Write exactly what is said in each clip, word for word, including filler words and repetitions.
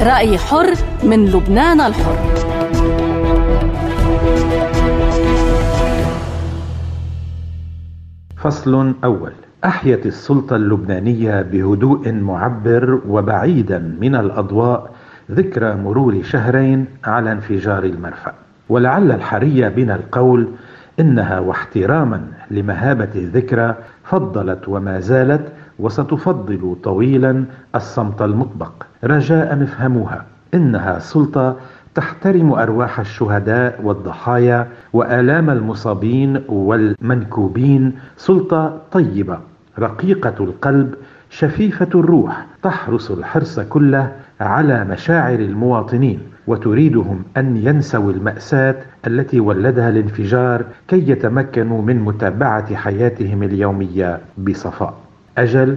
رأي حر من لبنان الحر. فصل أول. أحيت السلطة اللبنانية بهدوء معبر وبعيدا من الأضواء ذكرى مرور شهرين على انفجار المرفأ، ولعل الحري بنا القول إنها واحتراما لمهابة الذكرى فضلت وما زالت وستفضل طويلا الصمت المطبق، رجاء افهموها. إنها سلطة تحترم أرواح الشهداء والضحايا وآلام المصابين والمنكوبين، سلطة طيبة رقيقة القلب شفيفة الروح، تحرص الحرص كله على مشاعر المواطنين وتريدهم أن ينسوا المأساة التي ولدها الانفجار كي يتمكنوا من متابعة حياتهم اليومية بصفاء. أجل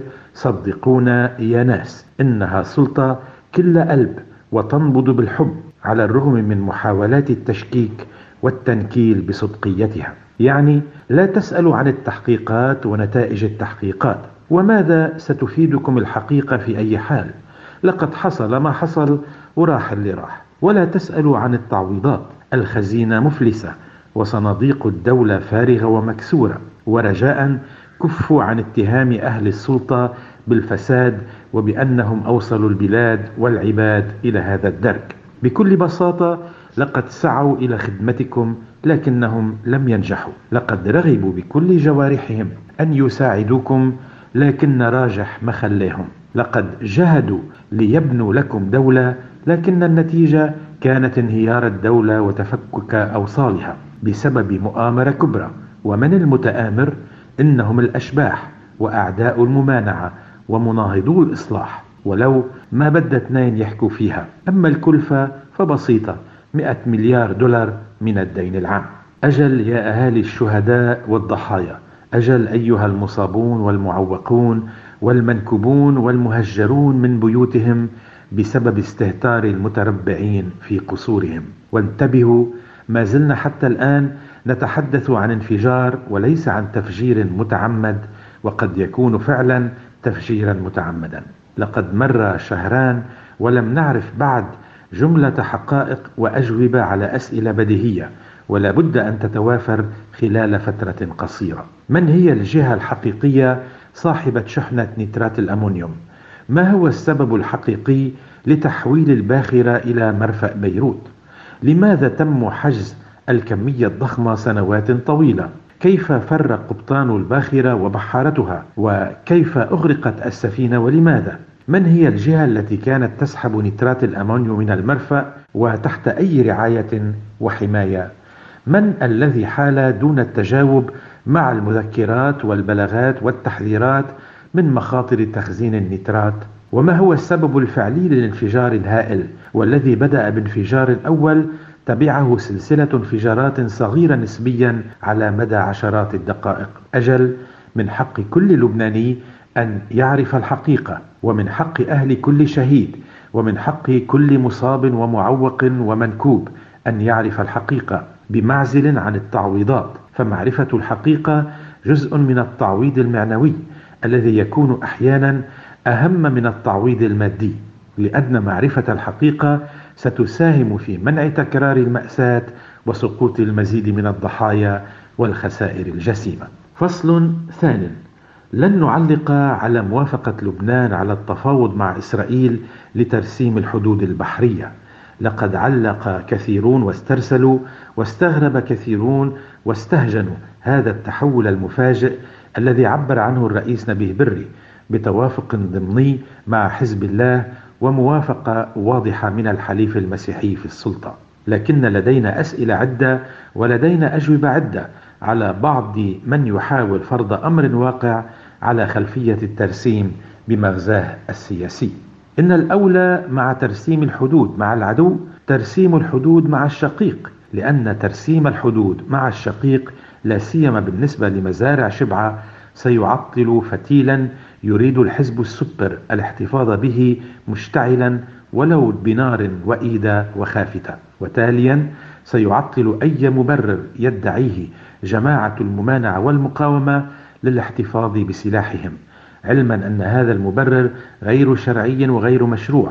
صدقونا يا ناس، إنها سلطة كل قلب وتنبض بالحب على الرغم من محاولات التشكيك والتنكيل بصدقيتها. يعني لا تسألوا عن التحقيقات ونتائج التحقيقات، وماذا ستفيدكم الحقيقة في أي حال؟ لقد حصل ما حصل وراح اللي راح. ولا تسألوا عن التعويضات، الخزينة مفلسة وصناديق الدولة فارغة ومكسورة. ورجاء كفوا عن اتهام أهل السلطة بالفساد وبأنهم أوصلوا البلاد والعباد إلى هذا الدرك. بكل بساطة لقد سعوا إلى خدمتكم لكنهم لم ينجحوا. لقد رغبوا بكل جوارحهم أن يساعدوكم لكن راجح ما خليهم. لقد جهدوا ليبنوا لكم دولة لكن النتيجة كانت انهيار الدولة وتفكك أوصالها بسبب مؤامرة كبرى. ومن المتآمر؟ إنهم الأشباح وأعداء الممانعة ومناهضو الإصلاح، ولو ما بدأ اثنين يحكوا فيها. أما الكلفة فبسيطة، مئة مليار دولار من الدين العام. أجل يا أهالي الشهداء والضحايا، أجل أيها المصابون والمعوقون والمنكوبون والمهجرون من بيوتهم بسبب استهتار المتربعين في قصورهم. وانتبهوا، ما زلنا حتى الآن نتحدث عن انفجار وليس عن تفجير متعمد، وقد يكون فعلا تفجيرا متعمدا. لقد مر شهران ولم نعرف بعد جملة حقائق وأجوبة على أسئلة بديهية ولا بد أن تتوافر خلال فترة قصيرة. من هي الجهة الحقيقية صاحبة شحنة نترات الأمونيوم؟ ما هو السبب الحقيقي لتحويل الباخرة إلى مرفأ بيروت؟ لماذا تم حجز الكمية الضخمة سنوات طويلة؟ كيف فر قبطان الباخرة وبحارتها؟ وكيف أغرقت السفينة ولماذا؟ من هي الجهة التي كانت تسحب نترات الأمونيوم من المرفأ وتحت أي رعاية وحماية؟ من الذي حال دون التجاوب مع المذكرات والبلاغات والتحذيرات من مخاطر تخزين النترات؟ وما هو السبب الفعلي للانفجار الهائل والذي بدأ بانفجار الأول تبعه سلسلة انفجارات صغيرة نسبيا على مدى عشرات الدقائق؟ أجل من حق كل لبناني أن يعرف الحقيقة، ومن حق أهل كل شهيد، ومن حق كل مصاب ومعوق ومنكوب أن يعرف الحقيقة بمعزل عن التعويضات. فمعرفة الحقيقة جزء من التعويض المعنوي الذي يكون أحيانا أهم من التعويض المادي، لأن معرفة الحقيقة ستساهم في منع تكرار المأساة وسقوط المزيد من الضحايا والخسائر الجسيمة. فصل ثانٍ. لن نعلق على موافقة لبنان على التفاوض مع إسرائيل لترسيم الحدود البحرية. لقد علق كثيرون واسترسلوا واستغرب كثيرون واستهجنوا هذا التحول المفاجئ الذي عبر عنه الرئيس نبيه بري بتوافق ضمني مع حزب الله وموافقة واضحة من الحليف المسيحي في السلطة. لكن لدينا أسئلة عدة ولدينا أجوبة عدة على بعض من يحاول فرض أمر واقع على خلفية الترسيم بمغزاه السياسي. إن الأولى مع ترسيم الحدود مع العدو ترسيم الحدود مع الشقيق، لأن ترسيم الحدود مع الشقيق لا سيما بالنسبة لمزارع شبعة سيعطل فتيلا يريد الحزب السبر الاحتفاظ به مشتعلا ولو بنار وإيدة وخافتة، وتاليا سيعطل أي مبرر يدعيه جماعة الممانعة والمقاومة للاحتفاظ بسلاحهم، علما أن هذا المبرر غير شرعي وغير مشروع،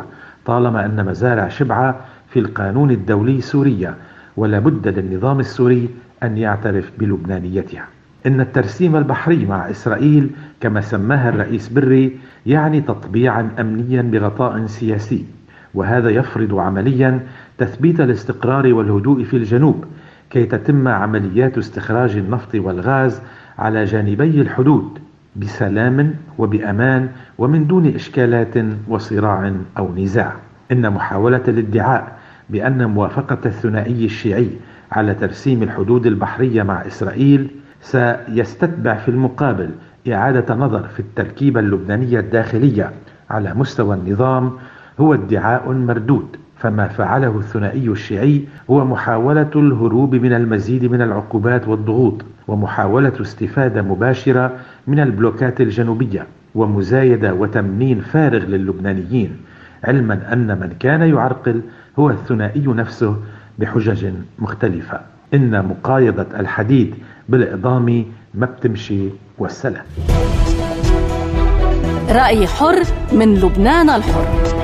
طالما أن مزارع شبعة في القانون الدولي سورية، ولا بد للنظام السوري أن يعترف بلبنانيتها. إن الترسيم البحري مع إسرائيل كما سماها الرئيس بري يعني تطبيعا أمنيا بغطاء سياسي، وهذا يفرض عمليا تثبيت الاستقرار والهدوء في الجنوب كي تتم عمليات استخراج النفط والغاز على جانبي الحدود بسلام وبأمان ومن دون إشكالات وصراع أو نزاع. إن محاولة الادعاء بأن موافقة الثنائي الشيعي على ترسيم الحدود البحرية مع إسرائيل سيستتبع في المقابل إعادة نظر في التركيبة اللبنانية الداخلية على مستوى النظام هو ادعاء مردود. فما فعله الثنائي الشيعي هو محاولة الهروب من المزيد من العقوبات والضغوط، ومحاولة استفادة مباشرة من البلوكات الجنوبية، ومزايدة وتمنين فارغ للبنانيين، علما أن من كان يعرقل هو الثنائي نفسه بحجج مختلفة. إن مقايضة الحديد بالإعظام ما بتمشي والسلام. رأي حر من لبنان الحر.